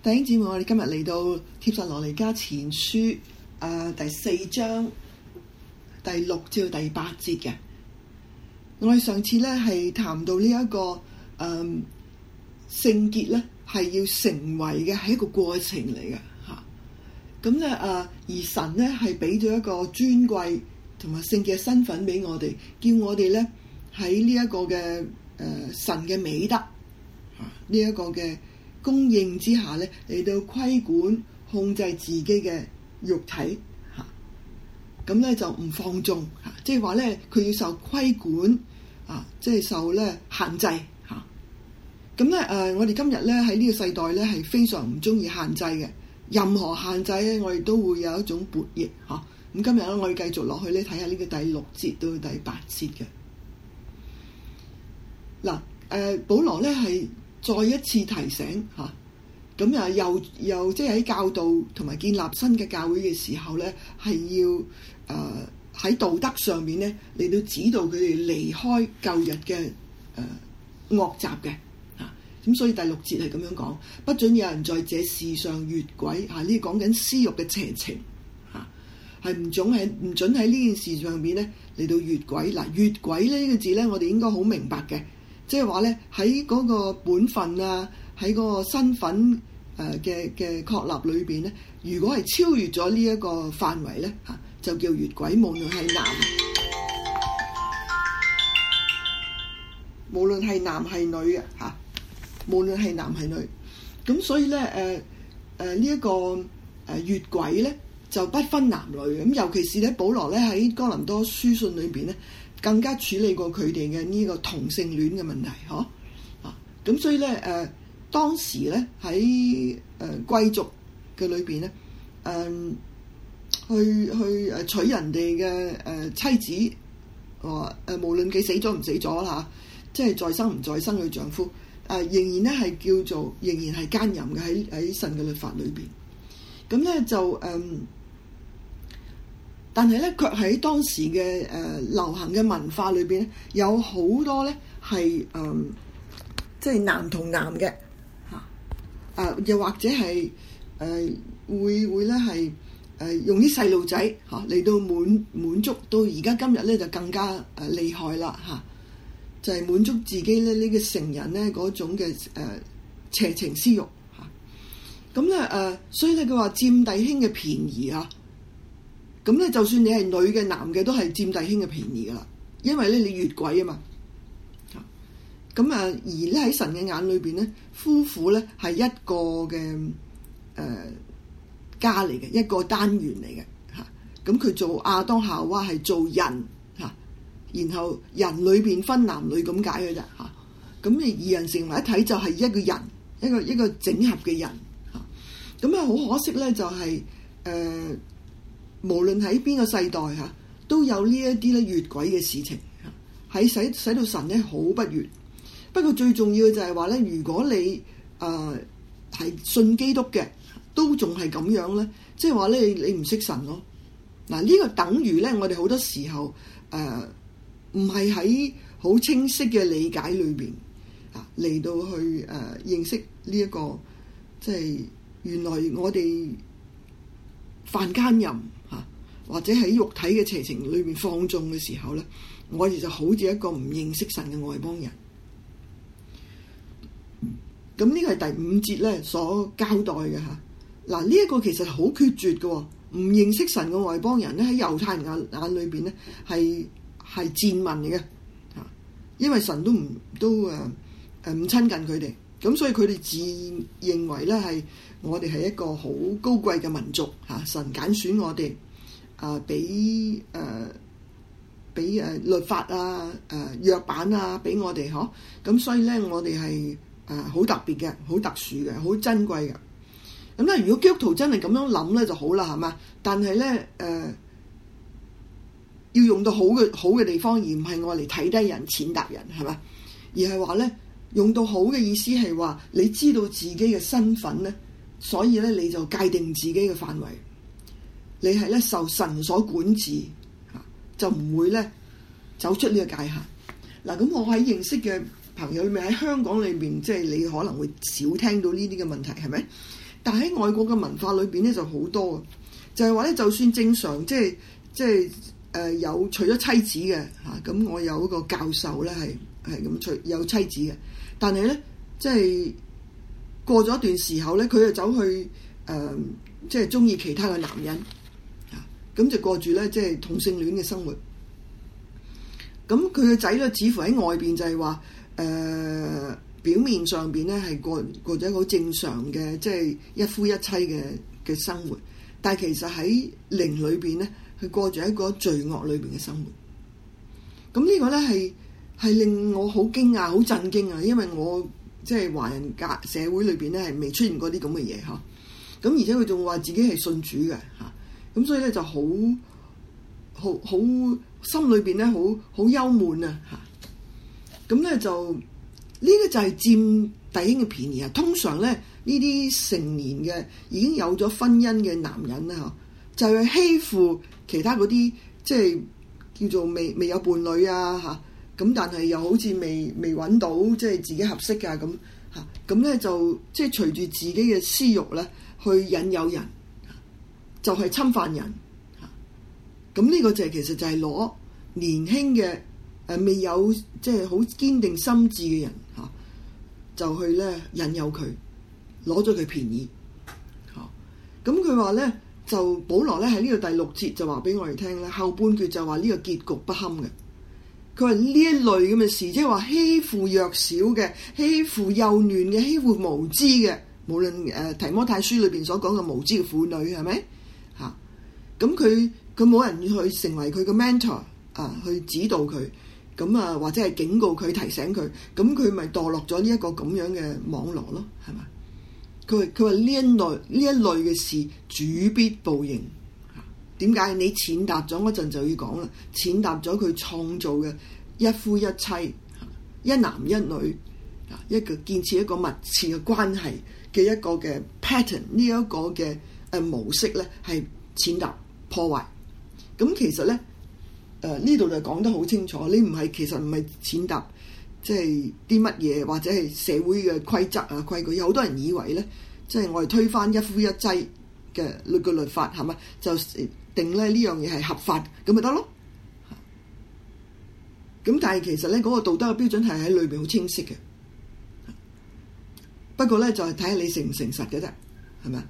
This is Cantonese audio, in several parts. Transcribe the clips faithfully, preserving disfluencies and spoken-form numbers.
弟兄姊妹，我哋今日嚟到帖撒羅尼迦前書誒、呃、第四章第六至到第八節嘅。我哋上次咧係談到呢、這、一個誒、呃、聖潔咧係要成為嘅係一個過程嚟嘅嚇。咁咧誒而神咧係俾咗一個尊貴同埋聖潔嘅身份俾我哋，叫我哋咧喺呢一個嘅誒、呃、神嘅美德嚇呢一個嘅供應之下咧，嚟到規管控制自己嘅肉體嚇，咁咧就唔放縱嚇，即係話咧佢要受規管啊，即係受咧限制嚇。咁咧誒，我哋今日咧喺呢個世代咧係非常唔中意限制嘅，任何限制咧我哋都會有一種悖逆嚇。咁今日咧我哋繼續落去咧睇下呢個第六節到第八節嘅。嗱誒，保羅咧係再一次提醒嚇，咁啊又又即係喺教導同埋建立新嘅教會嘅時候咧，係要誒喺、呃、道德上面咧嚟到指導佢哋離開舊日嘅誒惡習嘅嚇。咁、啊、所以第六節係咁樣講，不准有人在這事上越軌嚇，呢講緊私慾嘅邪情嚇，係唔準喺唔準喺呢件事上面咧嚟到越軌。嗱、啊，越軌呢、呢個字咧，我哋應該好明白嘅。即係話咧，喺嗰個本分啊，喺嗰個身份誒嘅嘅確立裏邊咧，如果係超越咗呢一個範圍咧，嚇就叫越軌。無論係男，無論係男係女嘅嚇，無論係男係女，咁所以咧誒誒呢一個誒越軌咧就不分男女。咁尤其是咧，保羅咧喺哥林多書信裏邊咧，更加處理過佢哋嘅呢個同性戀嘅問題，嗬啊！咁所以咧，誒、呃、當時咧喺誒貴族嘅裏邊咧，誒、呃、去去誒娶人哋嘅誒妻子，話誒無論佢死咗唔死咗啦嚇，即係在生唔在生嘅丈夫，誒、呃、仍然咧係叫做仍然係奸淫嘅喺喺神嘅律法裏邊。咁咧就誒。呃但係咧，卻喺當時嘅誒、呃、流行嘅文化裏邊咧，有好多咧係誒，即係男同男嘅嚇，啊、呃、又或者係誒、呃、會會咧係誒用啲細路仔嚇嚟到滿滿足，到而家今日咧就更加誒、呃、厲害啦嚇、啊，就係、是、滿足自己咧呢、這個成人咧嗰種嘅誒、呃、邪情私慾嚇。咁咧誒，所以咧佢話佔弟兄嘅便宜啊！咁咧，就算你係女嘅、男嘅，都係佔弟兄嘅便宜噶啦，因為咧你越軌啊嘛。咁啊，而咧喺神嘅眼裏邊咧，夫婦咧係一個嘅誒、呃、家嚟嘅，一個單元嚟嘅嚇。咁佢做亞當夏娃係做人嚇，然後人裏邊分男女咁解嘅啫嚇。咁你二人成為一體就係一個人，一個一個整合嘅人嚇。咁啊，好可惜咧，就係、是、誒。呃無論喺邊個世代嚇，都有呢一啲咧越軌嘅事情嚇，喺使使到神咧好不悅。不過最重要嘅就係話咧，如果你誒係、呃、信基督嘅，都仲係咁樣咧，即係話咧你唔識神咯。嗱、這、呢個等於咧，我哋好多時候誒唔係喺好清晰嘅理解裏邊啊嚟到去誒、呃、認識呢、這、一個，即係原來我哋犯奸淫。或者喺肉體嘅邪情裏邊放縱嘅時候咧，我哋就好似一個唔認識神嘅外邦人。咁呢個係第五節咧所交代嘅嚇。嗱呢一個其實好決絕嘅，唔認識神嘅外邦人咧喺猶太人眼眼裏邊咧係係賤民嚟嘅嚇，因為神都唔都誒誒唔親近佢哋，咁所以佢哋自認為咧係我哋係一個好高貴嘅民族嚇，神揀選我哋。啊！俾誒俾誒律法啊、誒、呃、約版啊，俾我哋嗬。咁所以咧，我哋係誒好特別嘅、好特殊嘅、好珍貴嘅。咁咧，如果基督徒真係咁樣諗咧就好啦，係嘛？但係咧誒，要用到好嘅好嘅地方，而唔係我嚟睇低人、踐踏人，係嘛？而係話咧，用到好嘅意思係話，你知道自己嘅身份咧，所以咧你就界定自己嘅範圍。你係咧受神所管治嚇，就唔會咧走出呢個界限。嗱，咁我喺認識嘅朋友裏面喺香港裏面，即係你可能會少聽到呢啲嘅問題，係咪？ 但喺外國嘅文化裏邊咧就好多，就係話咧，就算正常即係即係誒有娶咗妻子嘅嚇，咁、啊、我有一個教授咧係係咁娶有妻子嘅，但係咧即係過咗一段時候咧，佢就走去誒、呃、即係中意其他嘅男人嚇，咁、啊、就過住咧即係同性戀嘅生活。咁佢嘅仔咧，似乎喺外邊就係話誒。表面上邊咧係過過咗一個好正常嘅，即係一夫一妻嘅嘅生活，但係其實喺靈裏邊咧，佢過住一個罪惡裏邊嘅生活。咁呢個咧係係令我好驚訝、好震驚啊！因為我即係華人家社會裏邊咧係未出現過啲咁嘅嘢嚇。咁而且佢仲話自己係信主嘅嚇，咁所以咧就好好好心裏邊咧好好憂悶啊嚇。咁咧就。呢個就係佔弟兄嘅便宜啊！通常咧，呢啲成年嘅已經有咗婚姻嘅男人咧，嚇就係欺負其他嗰啲即係叫做未未有伴侶啊嚇，咁但係又好似未未揾到即係自己合適㗎咁嚇，咁咧就即係隨住自己嘅私慾咧去引誘人，就係侵犯人嚇。咁呢個就係其實就係攞年輕嘅誒未有即係好堅定心志嘅人。就去咧引誘佢，攞咗佢便宜。咁佢話咧，就保羅咧喺呢個第六節就話俾我哋聽咧，後半句就話呢個結局不堪嘅。佢話呢一類咁嘅事，即係話欺負弱小嘅、欺負幼嫩嘅、欺負無知嘅，無論誒、呃、提摩太書裏邊所講嘅無知嘅婦女係咪？嚇，咁佢佢冇人去成為佢嘅 mentor 啊，去指導佢。咁啊，或者係警告佢、提醒佢，咁佢咪墮落咗呢一個咁樣嘅網絡咯，係嘛？佢佢話呢一類呢一類嘅事，主必報應。點解？你踐踏咗嗰陣就要講啦，踐踏咗佢創造嘅一夫一妻、一男一女，一個建設一個密切嘅關係嘅一個嘅 pattern， 呢一個嘅誒模式咧，係踐踏破壞。咁其實咧。誒呢度就講得好清楚，你唔係其實唔係踐踏，即係啲乜嘢或者係社會嘅規則啊規矩。有好多人以為咧，即係我哋推翻一夫一妻嘅律個律法係咪？就定咧呢樣嘢係合法咁咪得咯。咁但係其實咧嗰個道德嘅標準係喺裏邊好清晰嘅。不過咧就係睇下你誠唔誠實嘅啫，係咪？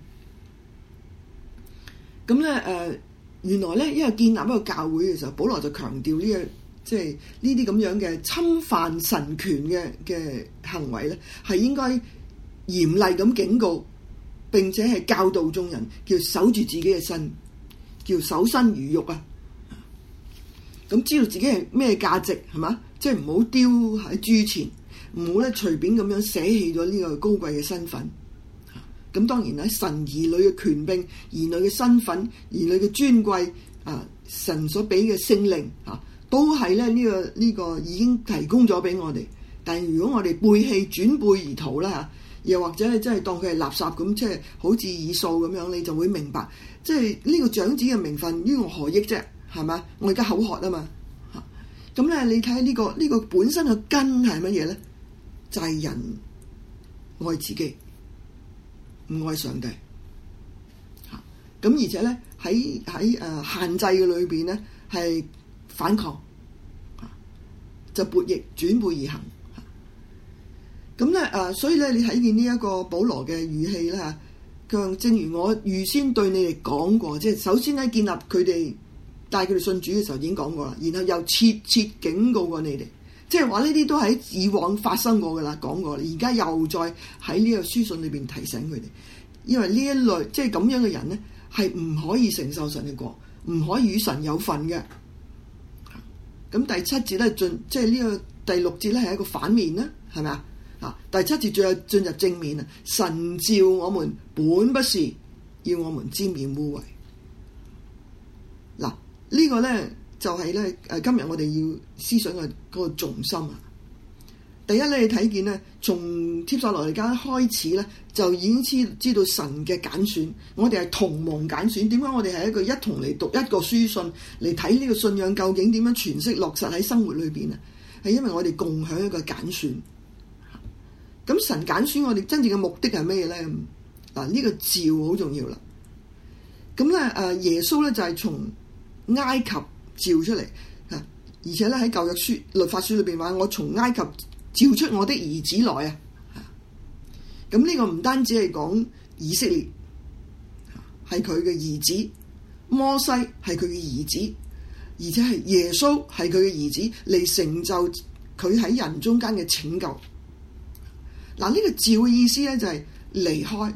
咁咧誒。呃原來咧，因為建立一個教會嘅時候，保羅就強調呢、這個即係呢啲咁樣嘅侵犯神權嘅嘅行為咧，係應該嚴厲咁警告，並且係教導眾人，叫守住自己嘅身，叫守身如玉啊！咁知道自己係咩價值係嘛？即係唔好丟喺豬前，唔好咧隨便咁樣捨棄咗呢個高貴嘅身份。咁當然啦，神兒女嘅權柄、兒女嘅身份、兒女嘅尊貴啊，神所俾嘅聖靈啊，都係咧呢個呢個已經提供咗俾我哋。但係如果我哋背棄轉背而逃啦嚇，又或者你真係當佢係垃圾咁，即係好似以掃咁樣，你就會明白，即係呢個長子嘅名分，於我何益啫？係嘛？我而家口渴啊嘛嚇。咁咧，你睇下呢個呢個本身嘅根係乜嘢咧？就係人愛自己。唔愛上帝，嚇咁而且咧喺喺誒限制嘅裏邊咧係反抗，嚇就悖逆轉背而行，嚇咁咧誒，所以咧你睇見呢一個保羅嘅語氣咧嚇，佢正如我預先對你哋講過，即係首先咧建立佢哋帶佢哋信主嘅時候已經講過啦，然後又切切警告過你哋。即係話呢啲都喺以往發生過㗎啦，講過，而家又再喺呢個書信裏邊提醒佢哋，因為呢一類即係咁樣嘅人咧，係唔可以承受神嘅國，唔可以與神有份嘅。咁第七節咧進，即係呢個第六節咧係一個反面啦，係咪啊？啊，第七節最後進入正面啊！神召我們本不是要我們沾染污穢。嗱，呢個咧。就係咧，誒今日我哋要思想嘅嗰個重心啊！第一咧，你睇見咧，從帖撒羅尼迦開始咧，就已經知知道神嘅揀選，我哋係同蒙揀選。點解我哋係一個一同嚟讀一個書信嚟睇呢個信仰究竟點樣詮釋落實喺生活裏邊啊？係因為我哋共享一個揀選。咁神揀選我哋真正嘅目的係咩咧？ 嗱，呢個召好重要啦。咁咧誒，耶穌咧就係從埃及召出嚟啊，而且咧喺舊約書律法書裏邊話，我從埃及召出我的兒子來啊。咁呢個唔單止係講以色列係佢嘅兒子，摩西係佢嘅兒子，而且係耶穌係佢嘅兒子嚟成就佢喺人中間嘅拯救。嗱，呢個召嘅意思咧就係離開，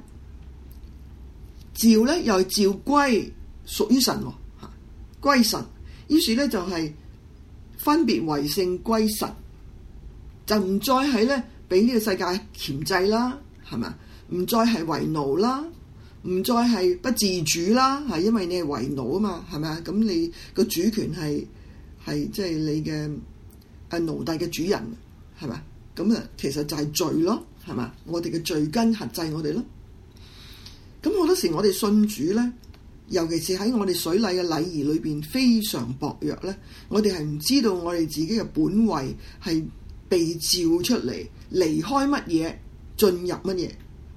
召咧又係召歸屬於神，歸神。於是咧就係分別為聖歸神，就唔再係咧俾呢個世界鉗制啦，係咪？唔再係為奴啦，唔再係不自主啦，係因為你係為奴啊嘛，係咪啊？咁你個主權係係即係你嘅誒奴隸嘅主人，係咪？咁啊，其實就係罪咯，係嘛？我哋嘅罪根轄制我哋咯。咁好多時我哋信主咧，尤其是喺我哋水禮嘅禮儀裏邊非常薄弱咧，我哋係唔知道我哋自己嘅本位係被召出嚟，離開乜嘢，進入乜嘢。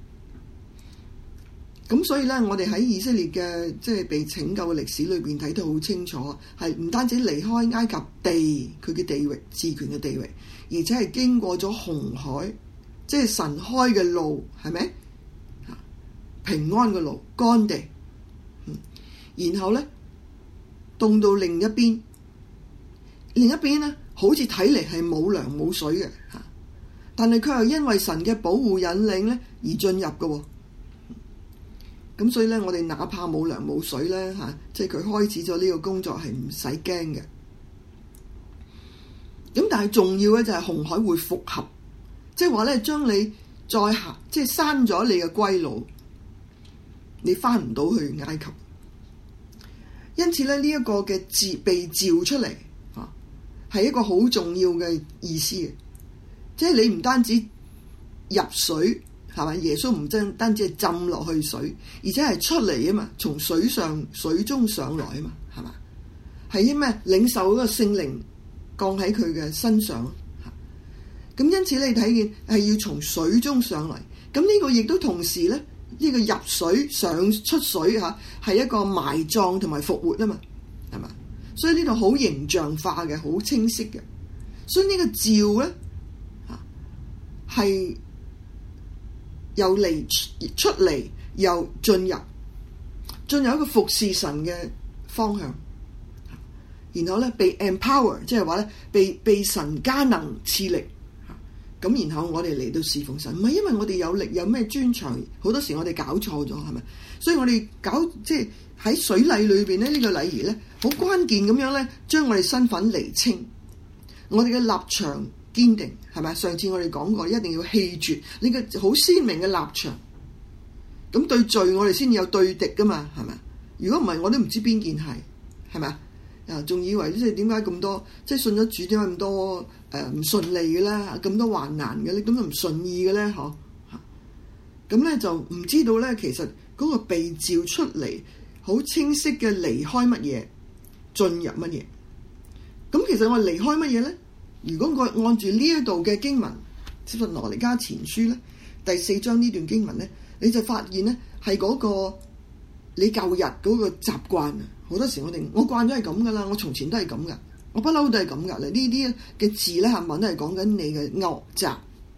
咁所以咧，我哋喺以色列嘅即係被拯救嘅歷史裏邊睇得好清楚，係唔單止離開埃及地佢嘅地域、治權嘅地域，而且係經過咗紅海，即係神開嘅路，係咪？平安嘅路，乾地。嗯，然後咧，動到另一邊，另一邊咧，好似睇嚟係冇糧冇水嘅嚇，但係佢又因為神嘅保護引領咧而進入嘅。咁所以咧，我哋哪怕冇糧冇水咧嚇，即係佢開始咗呢個工作係唔使驚嘅。咁但係重要嘅就係紅海會復合，即係話咧將你再行，即係刪咗你嘅歸路，你翻唔到去埃及。因此咧，呢、這、一個嘅召被召出嚟嚇，係一個好重要嘅意思嘅，即係你唔單止入水。係嘛？耶穌唔單單止係浸落去水，而且係出嚟啊嘛，從水上水中上來啊嘛，係嘛？係啲咩？領受嗰個聖靈降喺佢嘅身上。咁因此你睇見係要從水中上嚟。咁呢個亦都同時咧，呢、這個入水上出水嚇係一個埋葬同埋復活啊嘛，係嘛？所以呢度好形象化嘅，好清晰嘅。所以呢個召咧嚇係。又嚟出嚟，又進入，進入一個服侍神嘅方向。然後咧被 empower，即係話咧被被神加能賜力。咁然後我哋嚟到侍奉神，唔係因為我哋有力有咩專長，好多時我哋搞錯咗，係咪？所以我哋搞即係喺水禮裏邊咧，呢、這個禮儀咧好關鍵咁樣咧，將我哋身份釐清，我哋嘅立場堅定，係咪？上次我哋講過，一定要棄絕呢個好鮮明嘅立場。咁對罪我哋先有對敵噶嘛，係咪？如果唔係，我都唔知邊件係，係咪啊？仲以為即係點解咁多，即係信咗主點解咁多誒唔順利嘅咧？咁多患難嘅咧，咁都唔順意嘅咧？嗬，咁咧就唔知道咧。其實嗰個被召出嚟，好清晰嘅離開乜嘢，進入乜嘢。咁其實我離開乜嘢咧？如果我按住呢一度嘅經文，帖撒羅尼迦前書咧第四章呢段經文咧，你就發現咧係嗰個你舊日嗰個習慣啊。好多時我哋我慣咗係咁噶啦，我從前都係咁噶，我不嬲都係咁噶啦。呢啲嘅字咧，下文都係講緊你嘅惡習。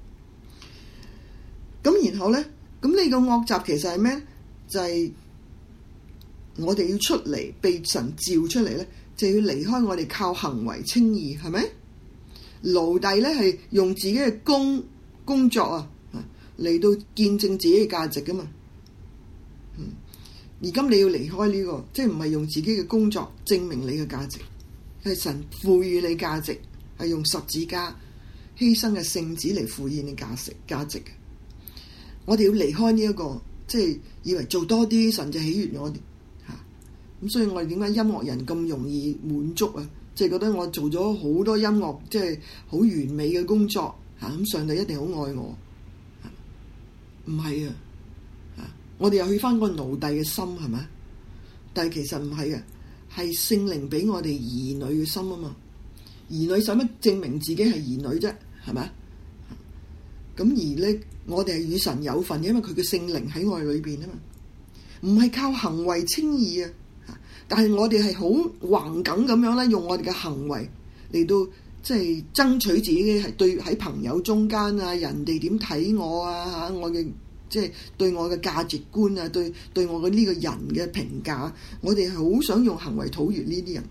咁然後咧，咁你個惡習其實係咩？就係、是、我哋要出嚟，被神召出嚟咧，就要離開我哋靠行為稱義，係咪？奴隸咧係用自己嘅工工作啊嚟到見證自己嘅價值噶嘛。嗯，而今你要離開呢、這個，即係唔係用自己嘅工作證明你嘅價值，係神賦予你價值，係用十字架犧牲嘅聖子嚟賦予你價值價值嘅。我哋要離開呢、這、一個，即係以為做多啲神就喜悅我哋嚇。咁、啊、所以我哋點解音樂人咁容易滿足啊？即係覺得我做咗好多音樂，即係好完美嘅工作嚇，咁、啊、上帝一定好愛我。唔係啊，啊，我哋又去翻個奴隸嘅心係咪？但係其實唔係啊，係聖靈俾我哋兒女嘅心啊嘛。兒女使乜證明自己係兒女啫？係咪？咁而咧我哋係與神有份，因為佢嘅聖靈喺我哋裏邊啊嘛，唔係靠行為稱義啊。但係我哋係好橫梗咁樣咧，用我哋嘅行為嚟到即係爭取自己係對喺朋友中間啊，人哋點睇我啊嚇，我嘅即係對我嘅價值觀啊，對對我嘅呢個人嘅評價，我哋係好想用行為討悅呢啲人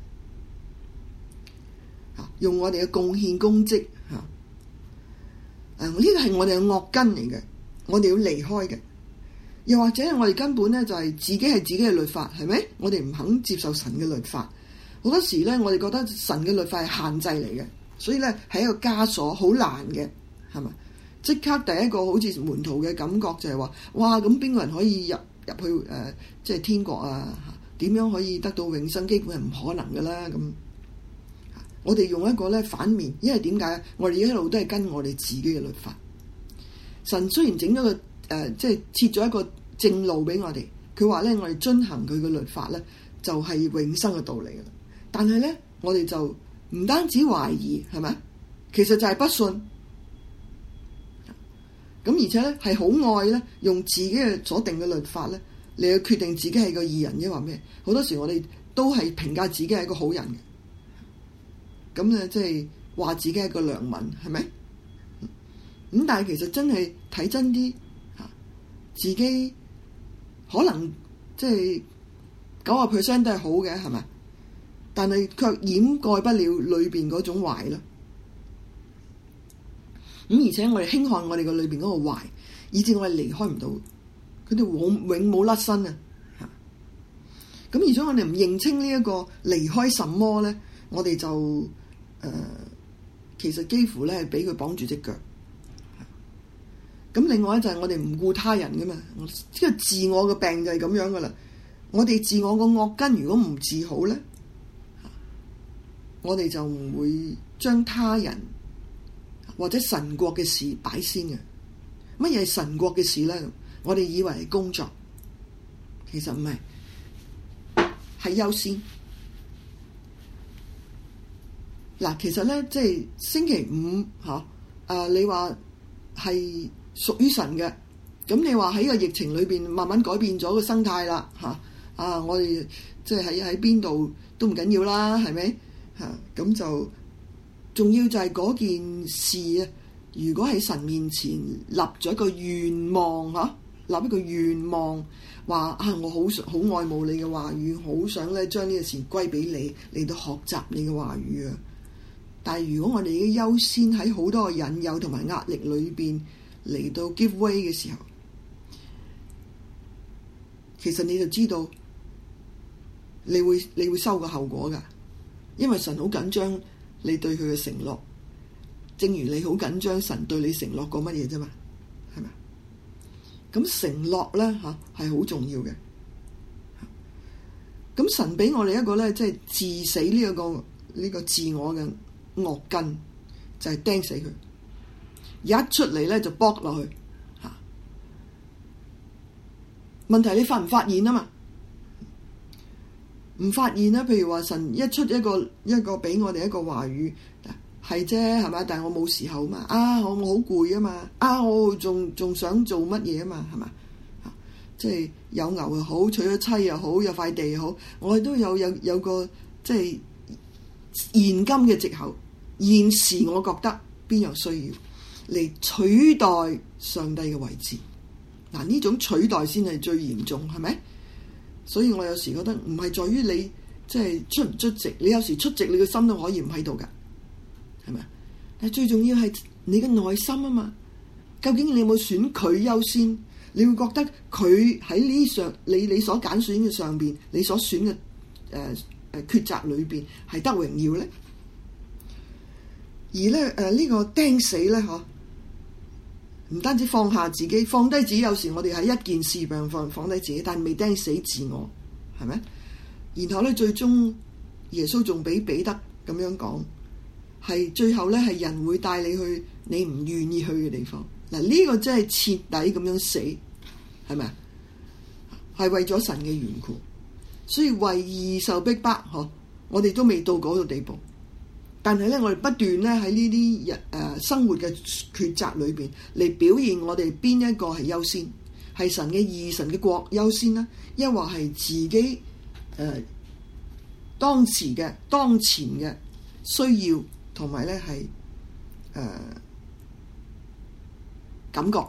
嚇，用我哋嘅貢獻功績嚇，誒呢個係我哋嘅惡根嚟嘅，我哋要離開嘅。又或者我哋根本咧就係自己係自己嘅律法，係咪？我哋唔肯接受神嘅律法，好多時咧我哋覺得神嘅律法係限制嚟嘅，所以咧係一個枷鎖，好難嘅，係咪？即刻第一個好似門徒嘅感覺就係話：哇！咁邊個人可以入入去誒、呃，即係天國啊？點樣可以得到永生？基本係唔可能㗎啦。咁我哋用一個咧反面，因為點解？我哋一路都係跟我哋自己嘅律法。神雖然整咗個誒、呃，即係設咗一個正路俾我哋，佢話咧我哋遵行佢嘅律法咧，就係、是、永生嘅道理㗎啦。但係咧，我哋就唔單止懷疑，係咪？其實就係不信。咁而且咧係好愛咧，用自己嘅所定嘅律法咧，你去決定自己係個義人，即係話咩？好多時我哋都係評價自己係一個好人嘅，咁咧即係話自己係個良民，係咪？咁但係其實真係睇真啲嚇，自己可能即係九十 percent 都係好嘅，係咪？但係卻掩蓋不了裏邊嗰種壞啦。咁而且我哋輕看我哋個裏邊嗰個壞，以致我哋離開唔到，佢哋永永冇甩身啊！嚇！咁而且我哋唔認清呢一個離開什麼咧，我哋就誒、呃、其實幾乎咧係俾佢綁住隻腳。咁另外咧就係我哋唔顧他人噶嘛，即係自我嘅病就係咁樣噶啦。我哋自我個惡根如果唔治好咧，我哋就唔會將他人或者神國嘅事擺先嘅。乜嘢係神國嘅事咧？我哋以為係工作，其實唔係，係優先。嗱，其實咧即係星期五嚇，誒、啊、你話係屬於神嘅，咁你話喺個疫情裏邊慢慢改變咗個生態啦嚇，啊我哋即係喺喺邊度都唔緊要啦，係咪嚇？咁就重要就係嗰件事啊！如果喺神面前立咗一個願望嚇，立一個願望話啊，我好想好愛慕你嘅話語，好想咧將呢個事歸俾你嚟到學習你嘅話語啊！但係如果我哋已經優先喺好多嘅引誘同埋壓力裏邊嚟到 give way 嘅時候，其實你就知道你會你會收個後果㗎，因為神好緊張你對佢嘅承諾，正如你好緊張神對你承諾過乜嘢啫嘛，係咪？咁承諾咧嚇係好重要嘅。咁神俾我哋一個咧，即係治死呢一個呢個自我嘅惡根，就係釘死佢，一出嚟咧就剝落去嚇。問題你發唔發現啊嘛？唔發現啦，譬如話神一出一個一個俾我哋一個話語，係啫係嘛？但係我冇時候嘛，啊我我好攰啊嘛，啊我仲仲想做乜嘢啊嘛，係嘛？即係有牛又好，娶咗妻又好，有塊地又好，我哋都有有有個即係現今嘅藉口。現時我覺得邊樣需要嚟取代上帝嘅位置，嗱呢種取代先係最嚴重，係咪？所以我有時覺得唔係在於你即係出唔出席，你有時出席你嘅心都可以唔喺度㗎，係咪？但係最重要係你嘅內心啊嘛，究竟你有冇選佢優先？你會覺得佢喺呢上你你所揀選嘅上邊，你所選嘅誒誒抉擇裏邊係得榮耀咧？而咧誒呢個釘死咧嗬，唔單止放下自己，放低自己。有時我哋喺一件事上放放低自己，但係未釘死自我，係咪？然後咧最終耶穌仲俾彼得咁樣講，係最後咧係人會帶你去你唔願意去嘅地方。嗱呢個真係徹底咁樣死，係咪啊？係為咗神嘅緣故，所以為義受逼迫，嗬，我哋都未到嗰個地步。 但係咧，我哋不斷咧喺呢啲日誒生活嘅抉擇裏邊嚟表現我哋邊一個係優先，係神嘅義、神嘅國優先啦，抑或係自己誒、呃、當時嘅當前嘅需要同埋咧係誒感覺。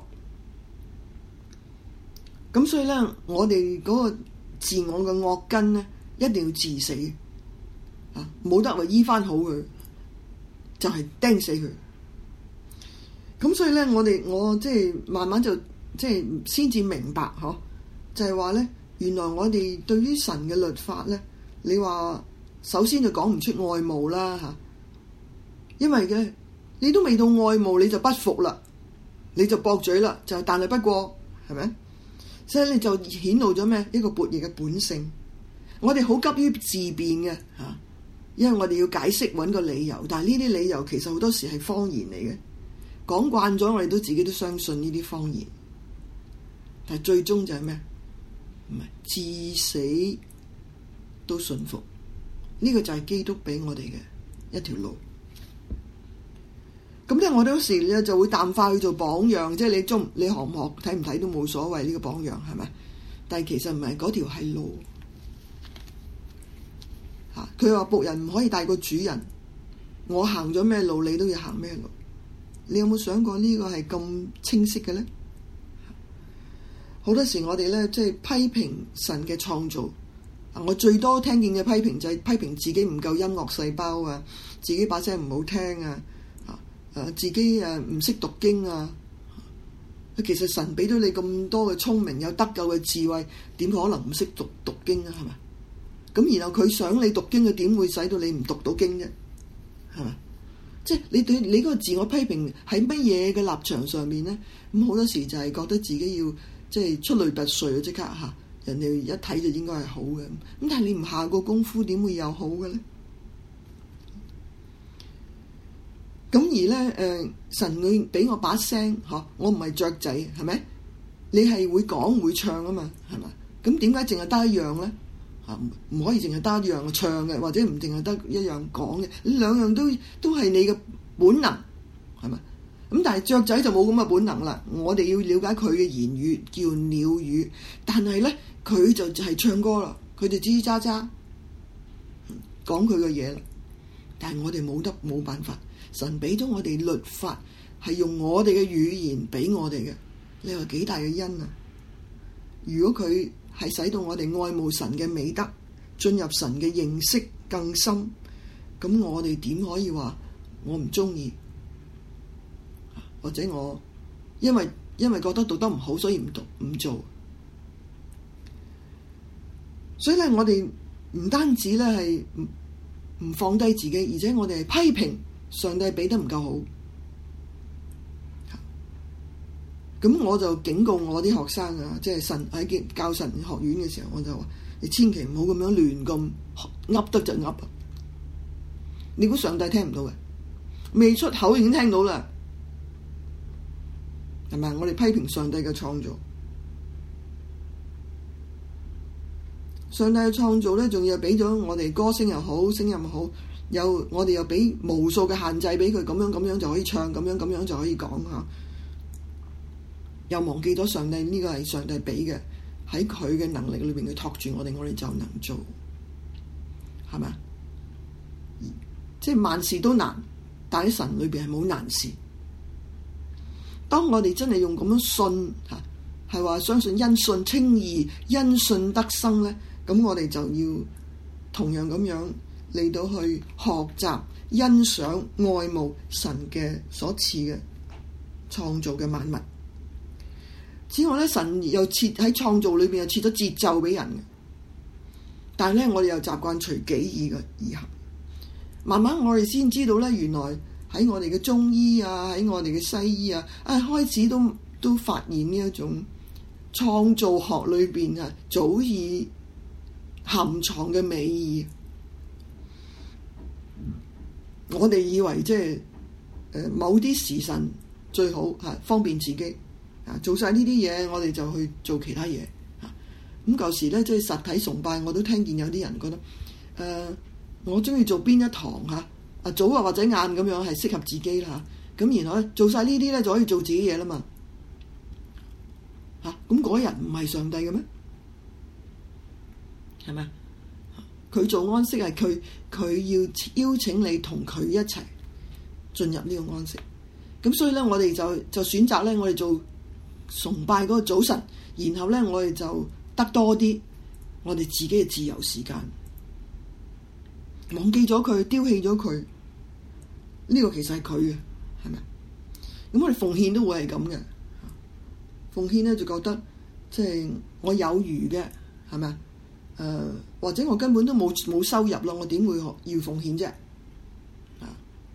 咁所以咧，我哋嗰個自我嘅惡根咧，一定要治死啊！冇得話醫翻好佢，就係、是、釘死佢。咁所以咧，我哋我即係慢慢就即係先至明白嗬，就係話咧，原來我哋對於神嘅律法咧，你話首先就講唔出愛慕啦嚇，因為嘅你都未到愛慕，你就不服啦，你就駁嘴啦，就但係不過係咪？所以你就顯露咗咩？一個悖逆嘅本性。我哋好急於自辯嘅嚇，因為我哋要解釋揾個理由，但係呢啲理由其實好多時係謊言嚟嘅。講慣咗，我哋都自己都相信呢啲謊言。但係最終就係咩？唔係至死都信服。呢、這個就係基督俾我哋嘅一條路。咁咧，我哋有時咧就會淡化去做榜樣，即係你中你學唔學睇唔睇都冇所謂呢個榜樣係咪？但係其實唔係嗰條係路嚇。佢話僕人唔可以大過主人，我行咗咩路，你都要行咩路。你有冇想過呢個係咁清晰嘅咧？好多時我哋咧即係批評神嘅創造，我最多聽見嘅批評就係批評自己唔夠音樂細胞啊，自己把聲唔好聽啊。誒自己誒唔識讀經啊！其實神俾咗你咁多嘅聰明，有得救嘅智慧，點可能唔識讀讀經啊？係咪？咁然後佢想你讀經，佢點會使到你唔讀到經啫？係咪？即係你對你嗰個自我批評喺乜嘢嘅立場上面咧？咁好多時就係覺得自己要即係出類拔萃啊！即刻嚇人哋一睇就應該係好嘅。咁但係你唔下個功夫，點會有好嘅咧？咁而咧，誒、呃、神會俾我把聲，嗬，我唔係雀仔，係咪？你係會講會唱啊嘛，係咪？咁點解淨係得一樣咧？嚇，唔可以淨係得一樣唱嘅，或者唔淨係得一樣講嘅，兩樣都都係你嘅本能，係咪？咁但係雀仔就冇咁嘅本能啦。我哋要了解佢嘅言語叫鳥語，但係咧佢就係唱歌啦，佢就吱吱喳喳講佢嘅嘢啦。但係我哋冇得冇辦法。神俾咗我哋律法，係用我哋嘅語言俾我哋嘅，你話幾大嘅恩啊！如果佢係使到我哋愛慕神嘅美德，進入神嘅認識更深，咁我哋點可以話我唔中意？或者我因為因為覺得讀得唔好，所以唔讀唔做。所以咧，我哋唔單止咧係唔唔放低自己，而且我哋係批評。上帝俾得唔夠好，咁我就警告我啲學生啊，即係神喺教神學院嘅時候，我就話：你千祈唔好咁樣亂咁噏得就噏，你估上帝聽唔到嘅？未出口已經聽到啦，係咪？我哋批評上帝嘅創造，上帝嘅創造咧，仲要俾咗我哋歌聲又好，聲音又好。有我哋又俾無數嘅限制俾佢，咁樣咁樣就可以唱，咁樣咁樣就可以講嚇。又忘記咗上帝呢個係上帝俾嘅，喺佢嘅能力裏邊去托住我哋，我哋就能做，係咪？即係萬事都難，但喺神裏邊係冇難事。當我哋真係用咁樣信嚇，係話相信因信稱義，因信得生咧，咁我哋就要同樣咁樣。嚟到去學習、欣賞、愛慕神嘅所賜嘅創造嘅萬物。此外咧，神又設喺創造裏邊又設咗節奏俾人嘅，但係咧我哋又習慣隨己意嘅而行。慢慢我哋先知道咧，原來喺我哋嘅中醫啊，喺我哋嘅西醫啊，啊開始都都發現呢一種創造學裏邊啊，早已含藏嘅美意。我哋以為即係誒某啲時辰最好嚇、啊，方便自己啊，做晒呢啲嘢，我哋就去做其他嘢嚇。咁、啊、舊時咧，即係實體崇拜，我都聽見有啲人覺得誒、呃，我中意做邊一堂嚇， 啊早啊或者晏咁樣係適合自己啦。咁然後咧做晒呢啲咧就可以做自己嘢啦嘛。嚇咁嗰日唔係上帝嘅咩？係咪？佢做安息係佢佢要邀請你同佢一齊進入呢個安息。咁所以咧，我哋就就選擇咧，我哋做崇拜嗰個早晨，然後咧我哋就得多啲我哋自己嘅自由時間，忘記咗佢，丟棄咗佢。呢個其實係佢嘅，係咪？咁我哋奉獻都會係咁嘅。奉獻咧就覺得即係我有餘嘅，係咪啊？誒、呃、或者我根本都冇冇收入咯，我點會要奉獻啫？啊！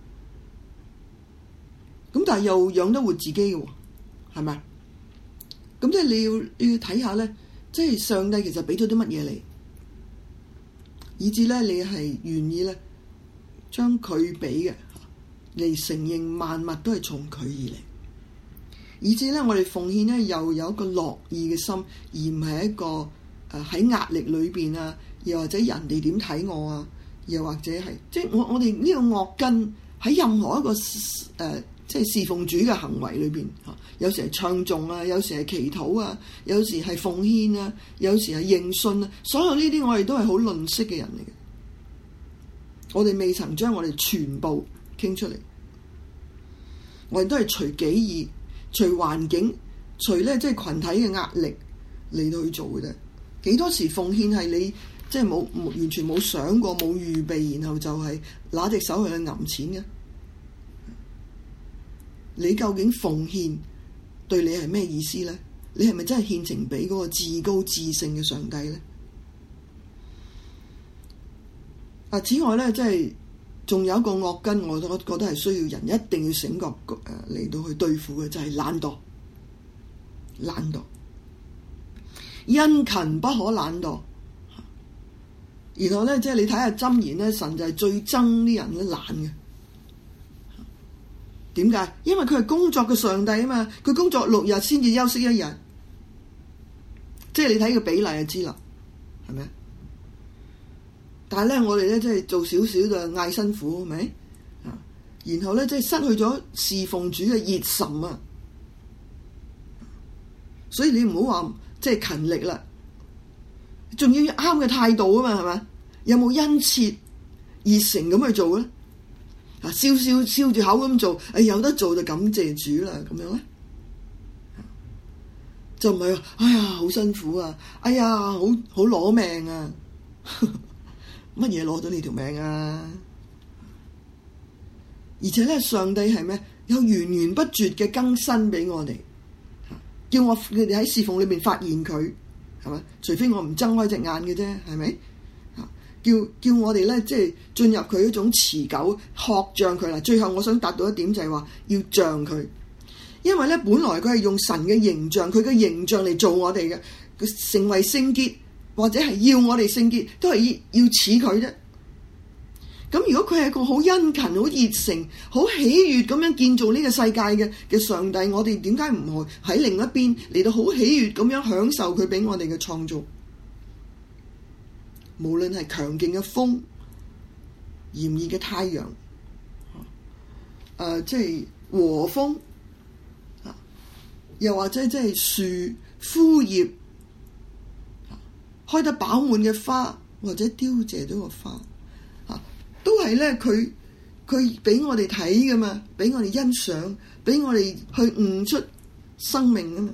咁但係又養得活自己嘅喎，係咪？咁即係你要你要睇下咧，即係上帝其實俾咗啲乜嘢你，以至咧你係願意咧將佢俾嘅嚟承認萬物都係從佢而嚟，以至咧我哋奉獻咧又有一個樂意嘅心，而唔係一個誒喺壓力裏邊啊，又或者人哋點睇我啊，又或者係即係我我哋呢個惡根喺任何一個誒、呃、即係侍奉主嘅行為裏邊嚇，有時係唱頌啊，有時係祈禱啊，有時係奉獻啊，有時係認信啊，所有呢啲我哋都係好吝嗇嘅人嚟嘅，我哋未曾將我哋全部傾出嚟，我哋都係隨己意、隨環境、隨咧即係群體嘅壓力嚟到去做嘅啫。幾多時奉獻係你即係冇完全冇想過、冇預備，然後就係拿隻手去揞錢嘅？你究竟奉獻對你係咩意思咧？你係咪真係獻情俾嗰個至高至聖嘅上帝咧？啊！此外咧，即係仲有一個惡根，我都覺得係需要人一定要醒覺誒嚟到去對付嘅，就係懶惰。懶惰，殷勤不可懶惰。然後咧，即係你睇下箴言咧，神就係最憎啲人咧懶嘅。點解？因為佢係工作嘅上帝啊嘛，佢工作六日先至休息一日，即係你睇個比例就知啦，係咪？但係咧，我哋咧即係做少少就嗌辛苦，係咪？啊，然後咧即係失去咗侍奉主嘅熱忱啊，所以你唔好話即係勤力啦，仲要啱嘅態度啊嘛，係咪？有冇殷切熱誠咁去做咧？啊，笑笑笑住口咁做，哎，有得做就感謝主啦，咁樣咧，就唔係話哎呀好辛苦啊，哎呀好好攞命啊，乜嘢攞咗你條命啊？而且咧，上帝係咩？有源源不絕嘅更新俾我哋，叫我佢哋喺侍奉裏面發現佢，係咪？除非我唔睜開隻眼嘅啫，係咪？叫叫我哋咧，即係進入佢一種持久學像佢啦。最後我想達到一點就係話要像佢，因為咧本來佢係用神嘅形象，佢嘅形象嚟做我哋嘅，佢成為聖潔或者係要我哋聖潔，都係要似佢啫。咁如果佢係一個好殷勤、好熱誠、好喜悅咁樣建造呢個世界嘅嘅上帝，我哋點解唔去喺另一邊嚟到好喜悅咁樣享受佢俾我哋嘅創造？無論係強勁嘅風、炎熱嘅太陽，誒、呃，即係和風，啊，又或者即係樹枯葉，開得飽滿嘅花，或者凋謝咗個花，啊，都係咧佢佢俾我哋睇噶嘛，俾我哋欣賞，俾我哋去悟出生命啊嘛，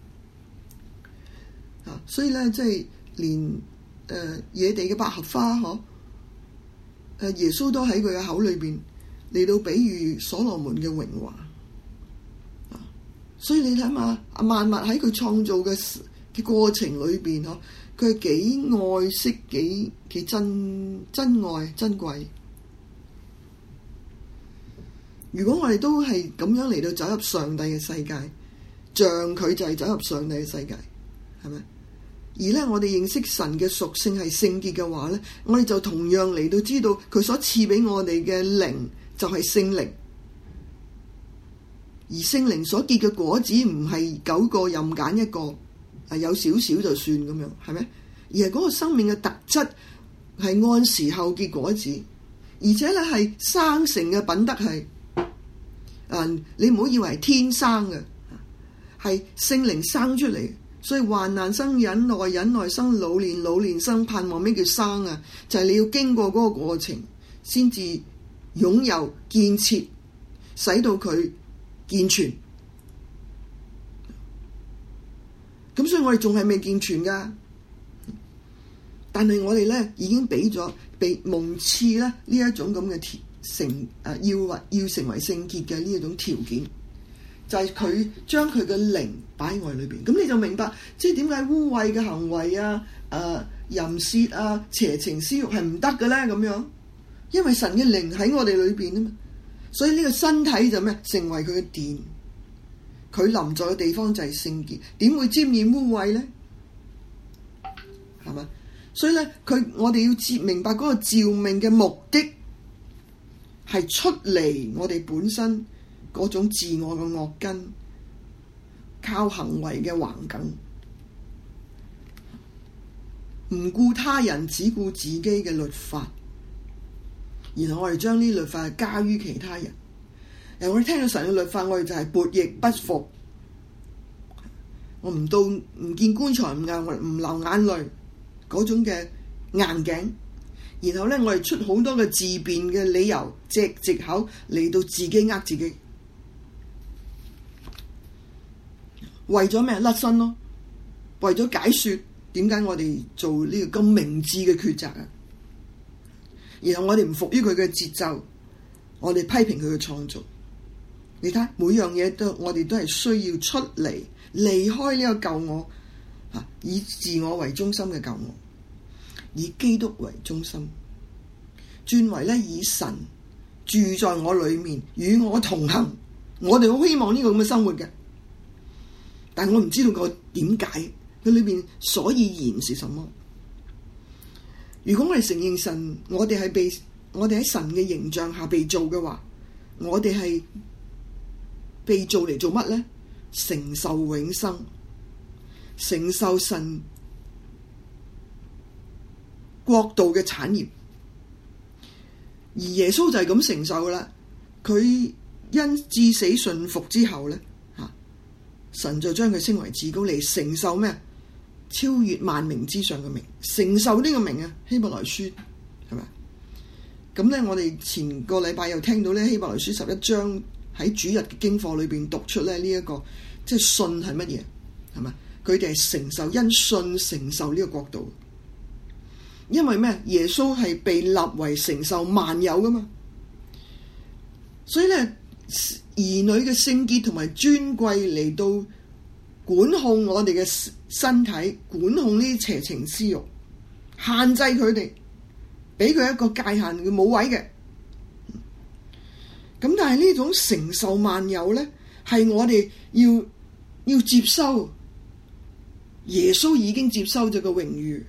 啊，所以咧即係連。誒、呃、野地嘅百合花嗬，誒、呃、耶穌都喺佢嘅口裏邊嚟到比喻所羅門嘅榮華，啊！所以你睇下，萬物喺佢創造嘅嘅過程裏邊嗬，佢係幾愛惜、幾幾珍珍愛、珍貴。如果我哋都係咁樣嚟到走入上帝嘅世界，像佢就係走入上帝嘅世界，係咪？而咧，我哋認識神嘅屬性係聖潔嘅話咧，我哋就同樣嚟到知道佢所賜俾我哋嘅靈就係聖靈，而聖靈所結嘅果子唔係九個任揀一個，啊有少少就算咁樣，係咪？而係嗰個生命嘅特質係按時候結果子， 而且咧係生成嘅品德係，啊你唔好以為係天生嘅，係聖靈生出嚟。所以患難生忍耐，忍耐生老練，老練生盼望。咩叫生啊？就係、是、你要經過嗰個過程，先至擁有建設，使到佢健全。咁所以我哋仲係未健全噶，但係我哋咧已經俾咗被蒙賜咧呢一種咁嘅條成誒要要成為聖潔嘅呢一種條件。就係佢將佢嘅靈擺喺我裏邊，咁你就明白，即係點解污穢嘅行為啊、誒、呃、淫褻啊、邪情私慾係唔得嘅咧？咁樣，因為神嘅靈喺我哋裏邊啊嘛，所以呢個身體就咩？成為佢嘅殿，佢臨在嘅地方就係聖潔，點會沾染污穢咧？係嘛？所以咧，佢我哋要知明白嗰個召命嘅目的係出嚟我哋本身嗰種自我嘅惡根，靠行為嘅橫梗，唔顧他人，只顧自己嘅律法，然後我哋將呢律法加於其他人。然後我哋聽到神嘅律法，我哋就係悖逆不服。我唔到唔見棺材唔硬，唔流眼淚嗰種嘅硬頸。然後咧，我哋出好多嘅自辯嘅理由、藉藉口嚟到自己呃自己。為咗咩？甩身咯，為咗解說點解我哋做呢個咁明智嘅抉擇啊！然後我哋唔服於佢嘅節奏，我哋批評佢嘅創造。你睇每樣嘢都，我哋都係需要出嚟離開呢個舊我啊，以自我為中心嘅舊我，以基督為中心，轉為咧以神住在我裏面，與我同行。我哋好希望呢個咁嘅生活嘅。但我唔知道個點解，佢裏邊所以然是什麼？如果我哋承認神，我哋係被我哋喺神嘅形象下被造嘅話，我哋係被造嚟做乜咧？承受永生，承受神國度嘅產業。而耶穌就係咁承受啦。佢因至死順服之後咧。神就將佢升為至高，嚟承受咩？超越萬名之上嘅名，承受呢個名啊！希伯來書係咪？咁咧，我哋前個禮拜又聽到咧，希伯來書十一章喺主日嘅經課裏邊讀出咧呢一個，即係信係乜嘢？係咪？佢哋係承受，因信承受呢個國度。因為咩？耶穌係被立為承受萬有噶嘛，所以咧。兒女嘅聖潔同埋尊貴嚟到管控我哋嘅身體，管控呢啲邪情私慾，限制佢哋，俾佢一個界限，佢冇位嘅。咁但係呢種承受萬有咧，係我哋要要接收。耶穌已經接收咗個榮譽，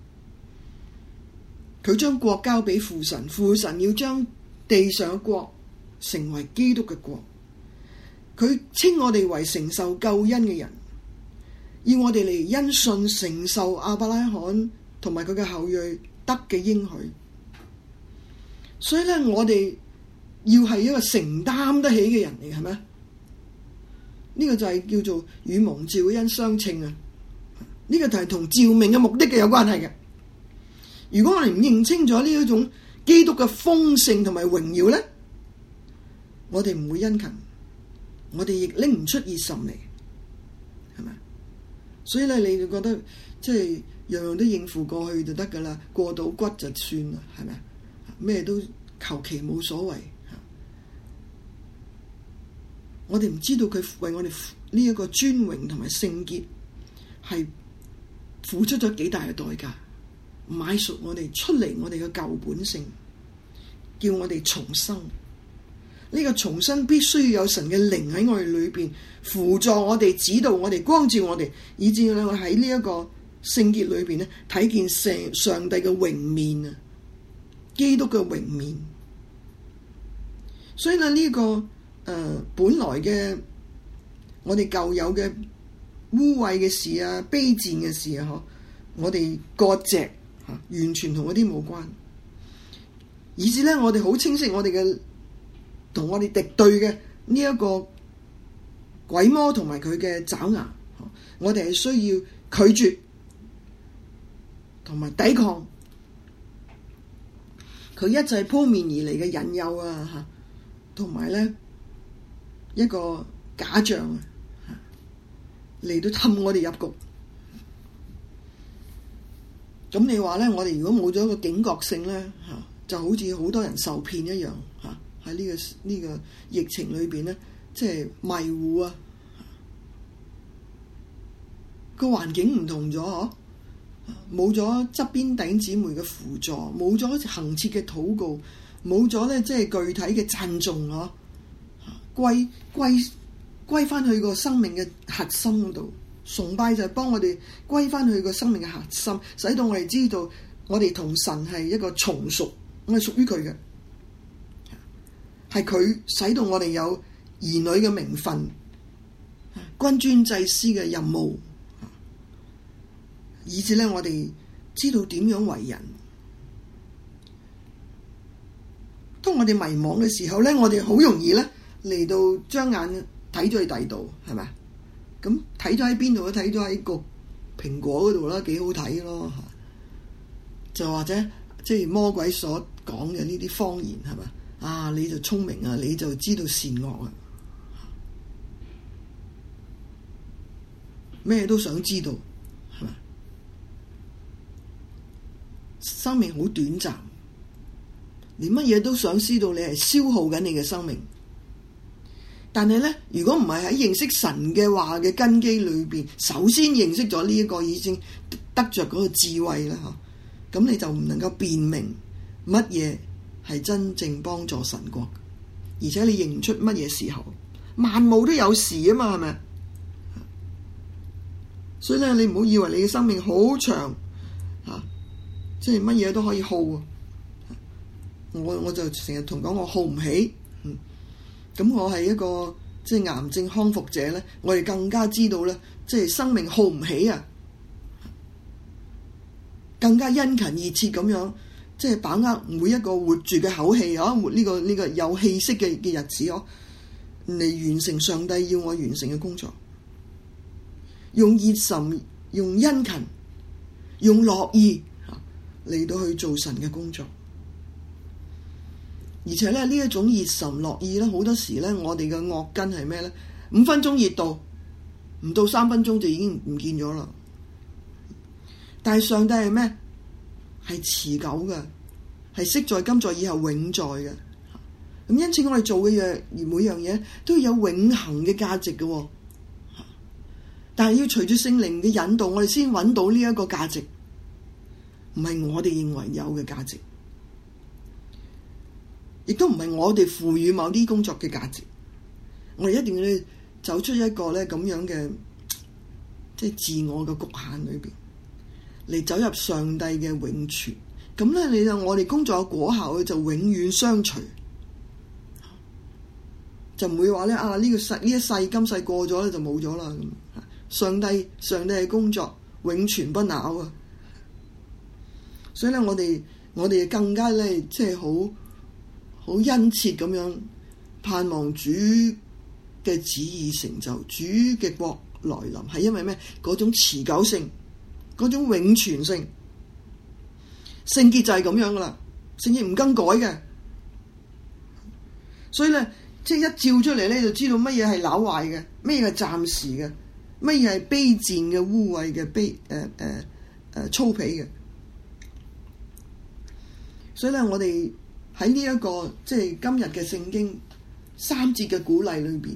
佢將國交俾父神，父神要將地上嘅國成為基督嘅國。佢稱我哋為承受救恩嘅人，要我哋嚟因信承受亞伯拉罕同埋佢嘅後裔得嘅應許。所以咧，我哋要係一個承擔得起嘅人嚟，係咪？呢個就係叫做與蒙召嘅恩相稱啊！呢個就係同召命嘅目的嘅有關係嘅。如果我哋唔認清咗呢一種基督嘅豐盛同埋榮耀咧，我哋唔會殷勤。我哋亦拎唔出熱心嚟，係咪？所以咧，你就覺得即係樣樣都應付過去就得噶啦，過到骨就算啦，係咪？咩都求其冇所謂。我哋唔知道佢為我哋呢一個尊榮同埋聖潔係付出咗幾大嘅代價，買贖我哋出嚟，我哋嘅舊本性，叫我哋重生。呢個重生必須要有神嘅靈喺我哋裏邊輔助我哋、指導我哋、光照我哋，以至我哋喺呢一個聖潔裏邊咧睇見上上帝嘅榮面啊，基督嘅榮面。所以咧、這、呢個誒、呃、本來嘅我哋舊有嘅污穢嘅事啊、卑賤嘅事啊，嗬，我哋割蓆嚇，完全同嗰啲冇關。 以至咧我哋好清晰我哋嘅同我哋敵對嘅呢一個鬼魔同埋佢嘅爪牙，我哋係需要拒絕同埋抵抗佢一切撲面而嚟嘅引誘啊，嚇，同埋咧一個假象啊，嚟到氹我哋入局。咁你話咧，我哋如果冇咗一個警覺性咧，嚇，就好似好多人受騙一樣嚇，喺呢個呢個疫情裏邊咧，即係迷糊啊，個環境唔同咗嗬，冇咗側邊弟兄姊妹嘅輔助，冇咗恆切嘅禱告，冇咗咧即係具體嘅讚頌嗬，歸歸歸翻去個生命嘅核心嗰度。崇拜就係幫我哋歸翻去個生命嘅核心，使到我哋知道我哋同神係一個從屬，我係屬於佢嘅，係佢使到我哋有兒女嘅名分、君尊祭司嘅任務，以至咧我哋知道點樣為人。當我哋迷惘嘅時候咧，我哋好容易咧嚟到將眼睇咗去第度，係咪？咁睇咗喺邊度？睇咗喺個蘋果嗰度啦，幾好睇咯嚇！就或者即係魔鬼所講嘅呢啲謊言係咪？啊，你就聰明啊，你就知道善惡啊，咩都想知道係咪？生命好短暫，你乜嘢都想知道，你係消耗緊你嘅生命。但係咧，如果唔係喺認識神嘅話嘅根基裏邊，首先認識咗呢一個已經得着嗰個智慧啦，嗬，咁你就唔能夠辨明乜嘢係真正幫助神國，而且你認唔出乜嘢時候，萬物都有時啊嘛，係咪？所以咧，你唔好以為你嘅生命好長，吓，即係乜嘢都可以耗啊！我我就成日同講，我耗唔起。咁我係一個即係癌症康復者咧，我哋更加知道咧，即係生命耗唔起啊，更加殷勤熱切咁樣，即係把握每一個活住嘅口氣啊，活呢個呢個有氣息嘅嘅日子哦，嚟完成上帝要我完成嘅工作，用熱忱、用殷勤、用樂意嚟到去做神嘅工作。而且咧，呢一種熱忱樂意咧，好多時咧，我哋嘅惡根係咩咧？五分鐘熱度，唔到三分鐘就已經唔見咗啦。但係上帝係咩？係持久嘅，係昔在今在以後永在嘅。咁因此我哋做嘅嘢，而每樣嘢都要有永恆嘅價值嘅。但係要隨住聖靈嘅引導，我哋先揾到呢一個價值，唔係我哋認為有嘅價值。亦都唔係我哋賦予某啲工作嘅價值，我哋一定要走出一個咧咁樣嘅即係自我嘅局限裏邊，嚟走入上帝嘅永存。咁咧，你就我哋工作嘅果效就永遠相隨，就唔會話咧啊呢個世呢一世今世過咗咧就冇咗啦咁。上帝上帝嘅工作永存不朽啊！所以咧，我哋我哋更加咧即係好。好殷切咁樣盼望主嘅旨意成就，主嘅國來臨，係因為咩？嗰種持久性，嗰種永存性，聖潔就係咁樣噶啦，聖潔唔更改嘅。所以咧，即係一照出嚟咧，就知道乜嘢係朽壞嘅，乜嘢係暫時嘅，乜嘢係卑賤嘅、污穢嘅、卑誒誒誒粗鄙嘅。所以咧，我哋。喺呢一個即係今日嘅聖經三節嘅鼓勵裏邊，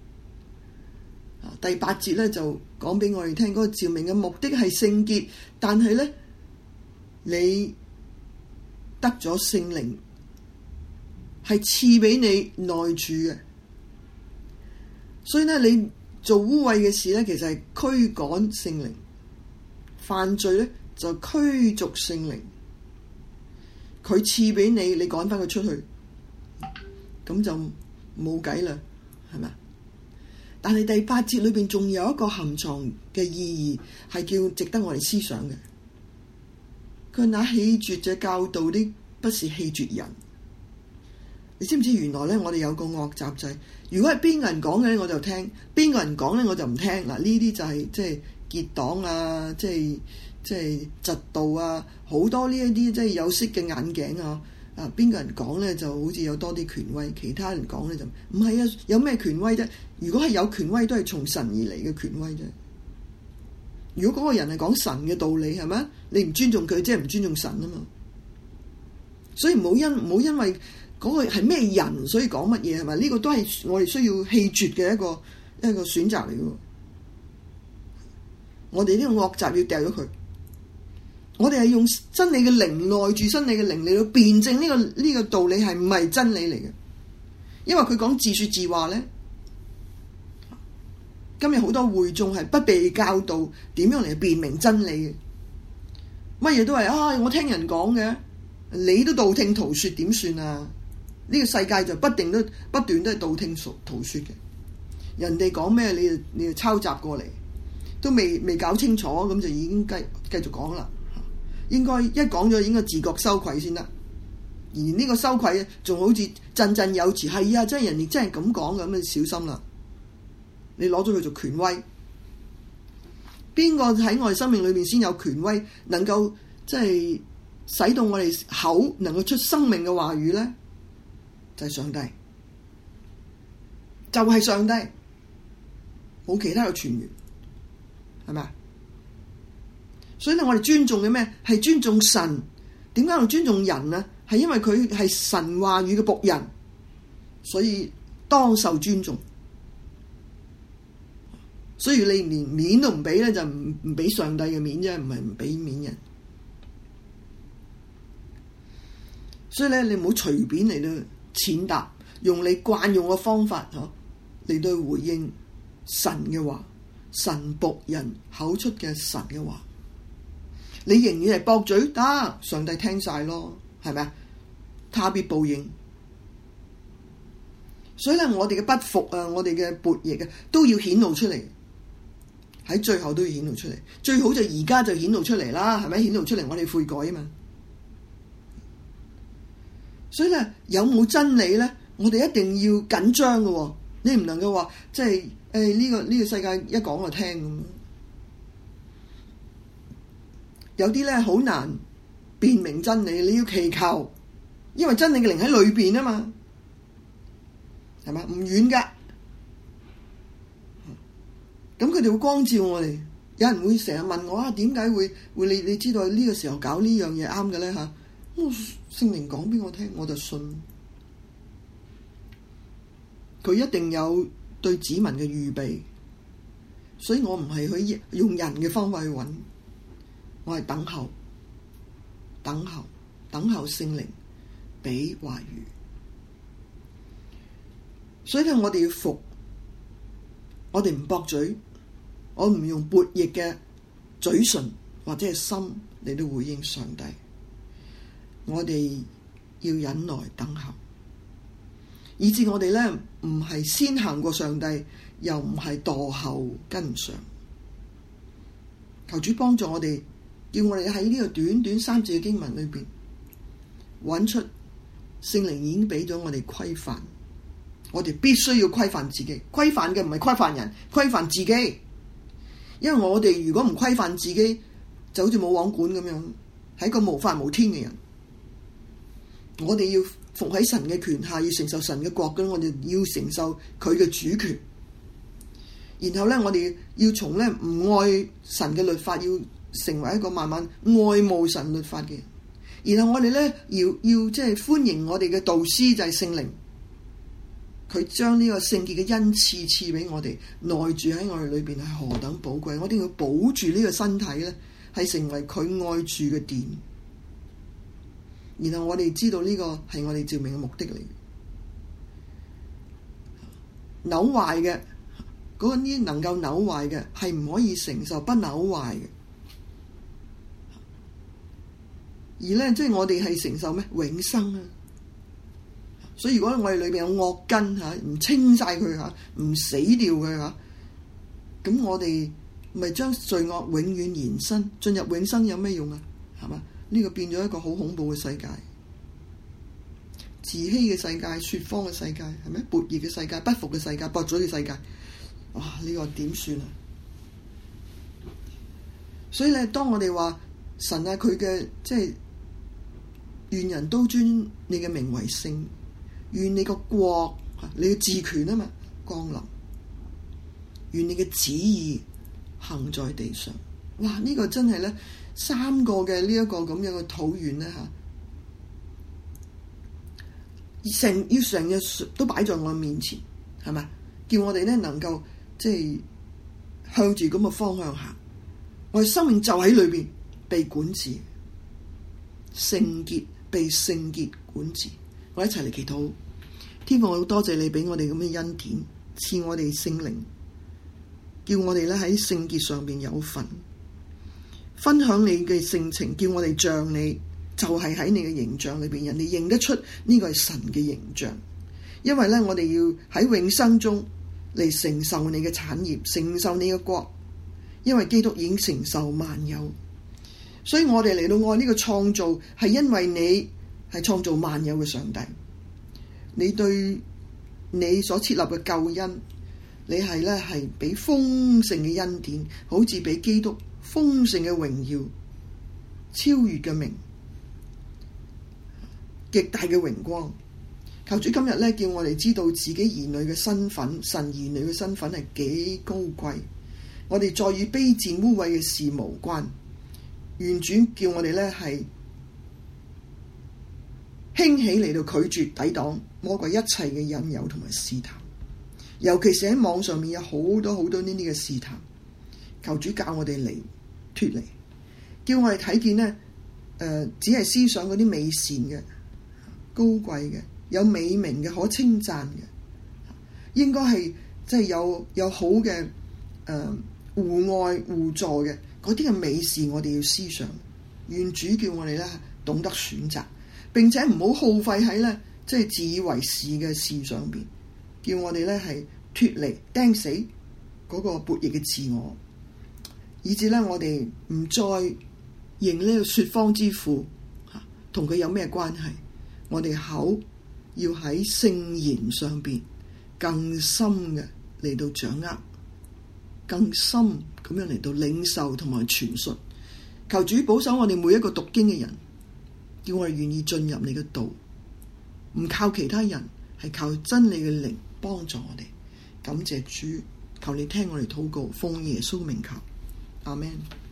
第八節咧就講俾我哋聽，嗰個召命嘅目的係聖潔，但係咧你得咗聖靈係賜俾你內住嘅，所以咧你做污穢嘅事咧，其實係驅趕聖靈，犯罪咧就驅逐聖靈。佢賜俾你，你趕翻佢出去，咁就冇計啦，係咪？但係第八節裏邊仲有一個含藏嘅意義，係叫值得我哋思想嘅。佢那棄絕這教導的， 不是棄絕人。你知唔知原來咧，我哋有個惡習就係，如果係邊個人講嘅咧，我就聽；邊個人講咧，我就唔聽。嗱，呢啲就係即係結黨啊，即係即係嫉妒啊，好多呢一啲即係有色嘅眼鏡啊。啊，邊個人講咧就好似有多啲權威，其他人講咧就唔係啊。有咩權威啫？如果係有權威，都係從神而嚟嘅權威啫。如果嗰個人係講神嘅道理，係咪？你唔尊重佢，即係唔尊重神啊嘛。所以唔好因唔好因為嗰個係咩人，所以講乜嘢係咪？呢個都係我哋需要棄絕嘅一個一個選擇嚟嘅。我哋呢個惡習要掉咗佢。我哋係用真理嘅靈，內住真理嘅靈嚟到辯證呢個呢個道理係唔係真理嚟嘅。因為佢講自說自話咧，今日好多會眾係不被教導點樣嚟辨明真理嘅，乜嘢都係啊！我聽人講嘅，你都道聽途說點算啊？呢個世界就不定都不斷都係道聽途說嘅，人哋講咩你就你就抄襲過嚟，都未未搞清楚咁就已經繼繼續講啦。應該一講咗應該自覺羞愧先得，而呢個羞愧仲好似振振有詞，係啊，真係人哋真係咁講咁，你小心啦！你攞咗佢做權威，邊個喺我哋生命裏面先有權威，能夠即係使到我哋口能夠出生命嘅話語咧？就係上帝，就係上帝，冇其他嘅傳員，係咪啊？所以咧，我哋尊重嘅咩？係尊重神。點解我尊重人啊？係因為佢係神話語嘅僕人，所以當受尊重。所以你連面都唔俾咧，就唔唔俾上帝嘅面啫，唔係唔俾面人。所以咧，你唔好隨便嚟到踐踏，用你慣用嘅方法嗬嚟到回應神嘅話，神僕人口出嘅神嘅話。你仍然係駁嘴得，上帝聽晒咯，係咪啊？他必報應。所以咧，我哋嘅不服啊，我哋嘅悖逆啊，都要顯露出嚟。喺最後都要顯露出嚟，最好就而家就顯露出嚟啦，係咪？顯露出嚟，我哋悔改啊嘛。所以咧，有冇真理咧？我哋一定要緊張嘅喎，你唔能夠話即係誒呢個呢個世界一講就聽咁。有啲咧好難辨明真理，你要祈求，因為真理嘅靈喺裏邊啊嘛，係嘛？唔遠噶，咁佢哋會光照我哋。有人會成日問我啊，點解會會你你知道呢個時候搞呢樣嘢啱嘅咧嚇？我聖靈講俾我聽，我就信。佢一定有對子民嘅預備，所以我唔係去用人嘅方法去揾。我係等候，等候，等候聖靈俾話語。所以咧，我哋要服，我哋唔駁嘴，我唔用悖逆嘅嘴唇或者係心嚟到回應上帝。我哋要忍耐等候，以致我哋咧唔係先行過上帝，又唔係墮後跟唔上。求主幫助我哋。叫我哋喺呢個短短三字嘅經文裏邊，揾出聖靈已經俾咗我哋規範，我哋必須要規範自己。規範嘅唔係規範人，規範自己。因為我哋如果唔規範自己，就好似冇網管咁樣，係一個無法無天嘅人。我哋要服喺神嘅權下，要承受神嘅國，咁我哋要承受佢嘅主權。然後咧，我哋要從咧唔愛神嘅律法，要成為一個慢慢愛慕神律法嘅人，然後我哋咧要要即係歡迎我哋嘅導師就係聖靈，佢將呢個聖潔嘅恩賜賜俾我哋，內住喺我哋裏邊係何等寶貴，我哋要保住呢個身體咧，係成為佢愛住嘅殿。然後我哋知道呢個係我哋召命嘅目的嚟，扭壞嘅嗰啲能夠扭壞嘅係唔可以承受不扭壞嘅。而咧，即係我哋係承受咩永生啊！所以如果我哋裏邊有惡根嚇，唔清晒佢嚇，唔死掉佢嚇，咁我哋咪將罪惡永遠延伸進入永生有咩用啊？係嘛？呢個變咗一個好恐怖嘅世界。 自欺嘅世界、説謊嘅世界，係咪？悖逆嘅世界、不服嘅世界、駁嘴嘅世界，哇！呢、這個點算啊？所以咧，當我哋話神啊，佢嘅即係願人都尊你嘅名為聖，願你個國，你嘅治權啊嘛降臨，願你嘅旨意行在地上。哇！呢、這個真係咧，三個嘅呢一個咁樣嘅禱願咧嚇，成要成日都擺在我面前，係咪？叫我哋咧能夠即係向住咁嘅方向行。我哋生命就喺裏邊被管治，聖潔被聖潔管治。我一齊嚟祈禱，天父，我好多謝你俾我哋咁嘅恩典，賜我哋聖靈，叫我哋咧喺聖潔上邊有份，分享你嘅性情，叫我哋像你，就係、是、喺你嘅形象裏邊，人哋認得出呢個係神嘅形象。因為咧，我哋要喺永生中嚟承受你嘅產業，承受你嘅國。因為基督已經承受萬有，所以我哋嚟到愛呢個創造，係因為你係創造萬有嘅上帝。你對你所設立嘅救恩，你係咧係俾豐盛嘅恩典，好似俾基督豐盛嘅榮耀、超越嘅名、極大嘅榮光。求主今日咧叫我哋知道自己兒女嘅身份，神兒女嘅身份係幾高貴。我哋再與卑賤污穢嘅事無關，願主叫我哋咧係興起嚟到拒絕抵擋魔鬼一切嘅引誘同埋試探，尤其是喺網上面有好多好多呢啲嘅試探，求主教我哋嚟脫離，叫我哋睇見呢，誒、呃、只係思想嗰啲美善嘅、高貴嘅、有美名嘅、可稱讚嘅，應該係即係有有好嘅誒。呃互愛互助嘅嗰啲嘅美事，我哋要思想。願主叫我哋咧懂得選擇，並且唔好耗費喺咧即係自以為是嘅事上邊，叫我哋咧係脫離釘死嗰個悖逆嘅自我，以至咧我哋唔再認呢個説謊之父嚇，同佢有咩關係？我哋口要喺聖言上邊更深嘅嚟到掌握。更深咁樣嚟到領受同埋傳述，求主保守我哋每一個讀經嘅人，叫我哋願意進入你嘅道，唔靠其他人，係靠真理嘅靈幫助我哋。感謝主，求你聽我哋禱告，奉耶穌名求，阿們。